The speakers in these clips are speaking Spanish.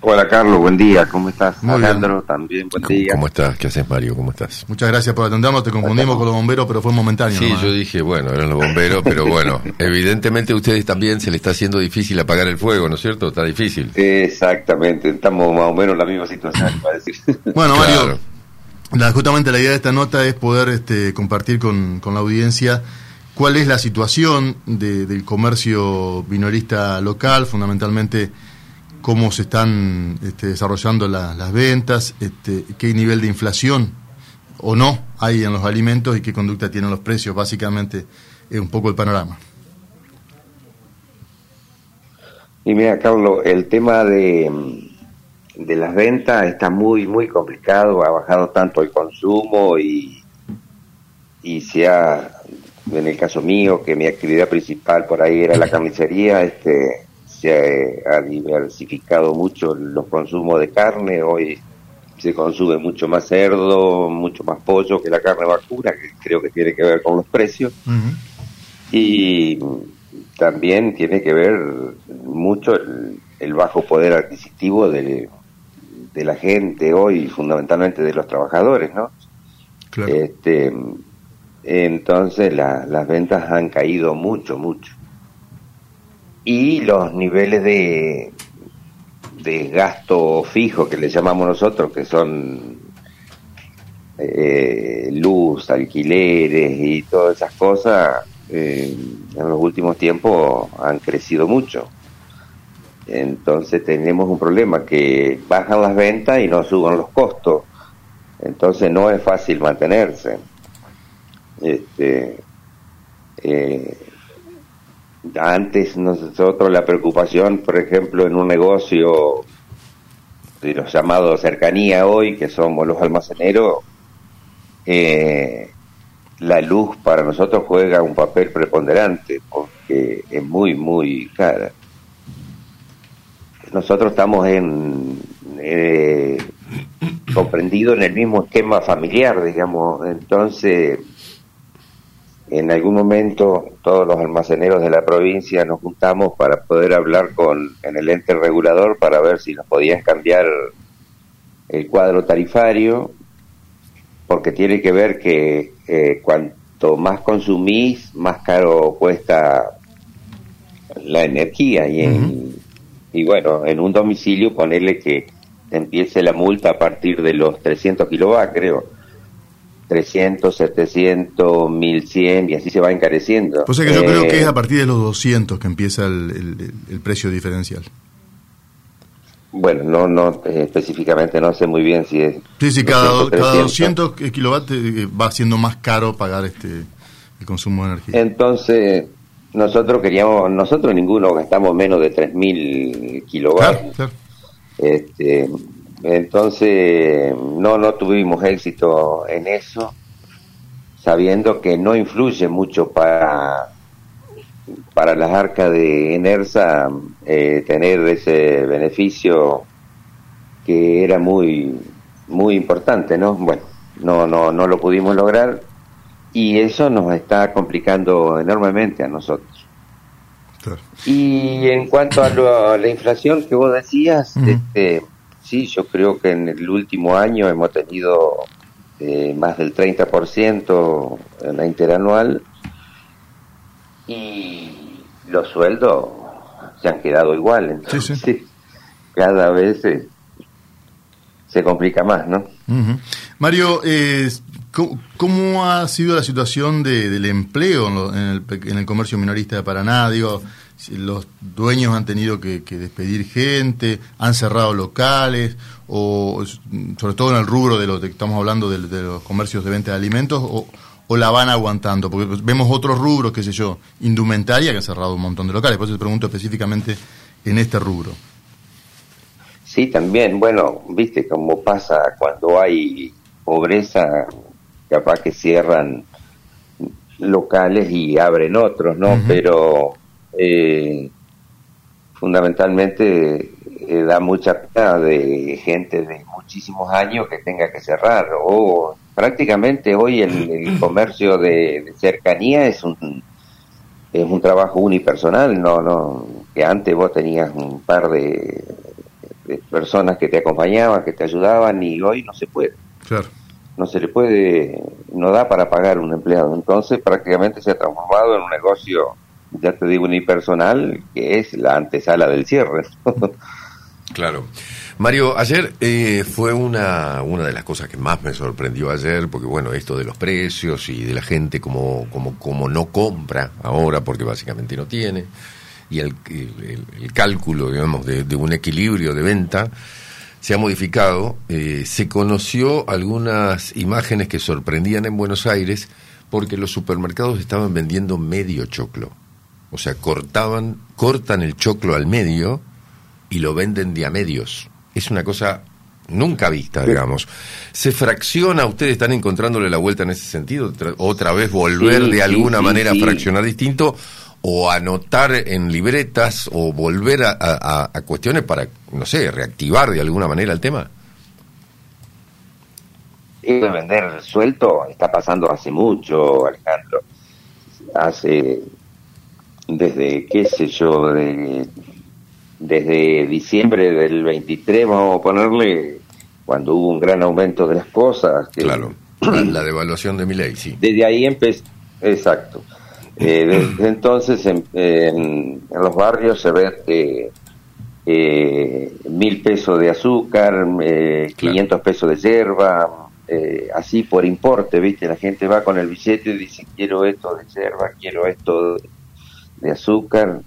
Hola Carlos, buen día, ¿cómo estás? Muy Alejandro, bien. también, buen día. ¿Cómo estás? ¿Qué haces, Mario? ¿Cómo estás? Muchas gracias por atendernos, te confundimos con los bomberos, pero fue momentáneo. Sí, nomás. yo dije, bueno, eran los bomberos, pero bueno, evidentemente a ustedes también se les está haciendo difícil apagar el fuego, ¿no es cierto? Está difícil. Exactamente, estamos más o menos en la misma situación, para decir. Bueno, Claro. Mario, justamente la idea de esta nota es poder compartir con la audiencia cuál es la situación del comercio minorista local, fundamentalmente cómo se están desarrollando las ventas, qué nivel de inflación o no hay en los alimentos y qué conducta tienen los precios. Básicamente es un poco el panorama. Y mira, Carlos, el tema de las ventas está muy, muy complicado, ha bajado tanto el consumo y se ha, en el caso mío, que mi actividad principal por ahí era la carnicería, se ha diversificado mucho los consumos de carne. Hoy se consume mucho más cerdo, mucho más pollo que la carne vacuna, que creo que tiene que ver con los precios. Uh-huh. Y también tiene que ver mucho el bajo poder adquisitivo de la gente hoy, fundamentalmente de los trabajadores, ¿no? Claro. Entonces las ventas han caído mucho, mucho. Y los niveles de gasto fijo que le llamamos nosotros, que son luz, alquileres y todas esas cosas, en los últimos tiempos han crecido mucho. Entonces tenemos un problema, que bajan las ventas y no suben los costos. Entonces no es fácil mantenerse. Antes nosotros la preocupación, por ejemplo, en un negocio de los llamados cercanía hoy, que somos los almaceneros, la luz para nosotros juega un papel preponderante porque es muy, muy cara. Nosotros estamos comprendidos en el mismo esquema familiar, digamos. Entonces, en algún momento todos los almaceneros de la provincia nos juntamos para poder hablar en el ente regulador para ver si nos podían cambiar el cuadro tarifario, porque tiene que ver que cuanto más consumís, más caro cuesta la energía. Y bueno, en un domicilio ponerle que empiece la multa a partir de los 300 kilovatios, creo. 300, 700, 1100 y así se va encareciendo. Pues es que yo creo que es a partir de los 200 que empieza el precio diferencial. Bueno, no específicamente no sé muy bien si es... Sí, cada 200 300 kilovatios va siendo más caro pagar el consumo de energía. Entonces, nosotros ninguno gastamos menos de 3.000 kilovatios. Claro. Entonces no tuvimos éxito en eso, sabiendo que no influye mucho para las arcas de Enersa tener ese beneficio que era muy muy importante, ¿no? Bueno, no lo pudimos lograr y eso nos está complicando enormemente a nosotros. Claro. Y en cuanto a la inflación que vos decías, sí, yo creo que en el último año hemos tenido más del 30% en la interanual y los sueldos se han quedado igual. Entonces, Sí. cada vez se complica más, ¿no? Uh-huh. Mario, ¿cómo ha sido la situación del empleo en el comercio minorista de Paraná? Digo, si los dueños han tenido que despedir gente, han cerrado locales, o sobre todo en el rubro de lo que estamos hablando de los comercios de venta de alimentos, o la van aguantando, porque vemos otros rubros, qué sé yo, indumentaria, que ha cerrado un montón de locales. Por eso te pregunto específicamente en este rubro. Sí, también, bueno, viste cómo pasa cuando hay pobreza, capaz que cierran locales y abren otros, ¿no? Uh-huh. Pero fundamentalmente da mucha pena de gente de muchísimos años que tenga que cerrar, o prácticamente hoy el comercio de cercanía es un trabajo unipersonal, no que antes vos tenías un par de personas que te acompañaban, que te ayudaban, y hoy no se puede. Claro. No se le puede, no da para pagar un empleado. Entonces prácticamente se ha transformado en un negocio, ya te digo, unipersonal, que es la antesala del cierre. Claro. Mario, ayer fue una de las cosas que más me sorprendió ayer, porque bueno, esto de los precios y de la gente como no compra ahora, porque básicamente no tiene, y el cálculo, digamos, de un equilibrio de venta se ha modificado. Se conoció algunas imágenes que sorprendían en Buenos Aires, porque los supermercados estaban vendiendo medio choclo. O sea, cortan el choclo al medio y lo venden de a medios. Es una cosa nunca vista, digamos. ¿Se fracciona? ¿Ustedes están encontrándole la vuelta en ese sentido? ¿Otra vez volver de alguna manera a fraccionar distinto? ¿O anotar en libretas? ¿O volver a cuestiones para, no sé, reactivar de alguna manera el tema? Eso de vender suelto está pasando hace mucho, Alejandro. Desde, qué sé yo, desde diciembre del 23, vamos a ponerle, cuando hubo un gran aumento de las cosas. Claro, la devaluación de Milei, sí. Desde ahí exacto. Desde entonces en los barrios se ve 1.000 pesos de azúcar, 500 pesos de yerba, así por importe, ¿viste? La gente va con el billete y dice, quiero esto de yerba, quiero esto de azúcar.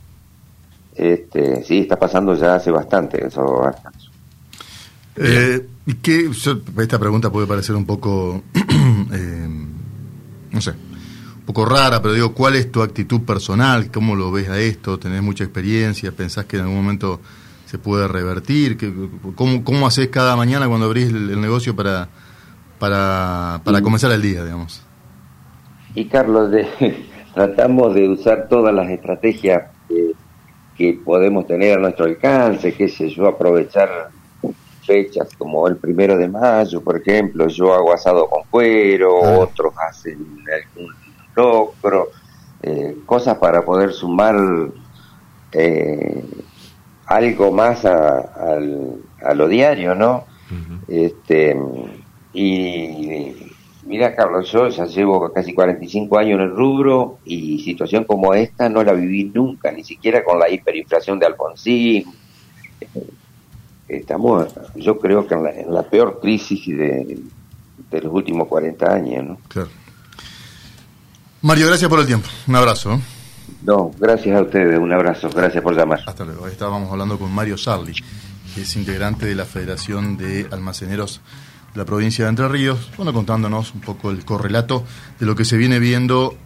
Sí, está pasando ya hace bastante eso. Esta pregunta puede parecer un poco, no sé, un poco rara, pero digo, ¿cuál es tu actitud personal? ¿Cómo lo ves a esto? ¿Tenés mucha experiencia? ¿Pensás que en algún momento se puede revertir? ¿Cómo hacés cada mañana cuando abrís el negocio para comenzar el día, digamos? Y Carlos, tratamos de usar todas las estrategias que podemos tener a nuestro alcance, qué sé yo, aprovechar fechas como el 1 de mayo, por ejemplo. Yo hago asado con cuero, otros hacen algún locro, cosas para poder sumar algo más a lo diario, ¿no? Uh-huh. Y mira, Carlos, yo ya llevo casi 45 años en el rubro, y situación como esta no la viví nunca, ni siquiera con la hiperinflación de Alfonsín. Estamos, yo creo que en la peor crisis de los últimos 40 años, ¿no? Claro. Mario, gracias por el tiempo. Un abrazo. No, gracias a ustedes, un abrazo, gracias por llamar. Hasta luego. Ahí estábamos hablando con Mario Sarli, que es integrante de la Federación de Almaceneros de la provincia de Entre Ríos, bueno, contándonos un poco el correlato de lo que se viene viendo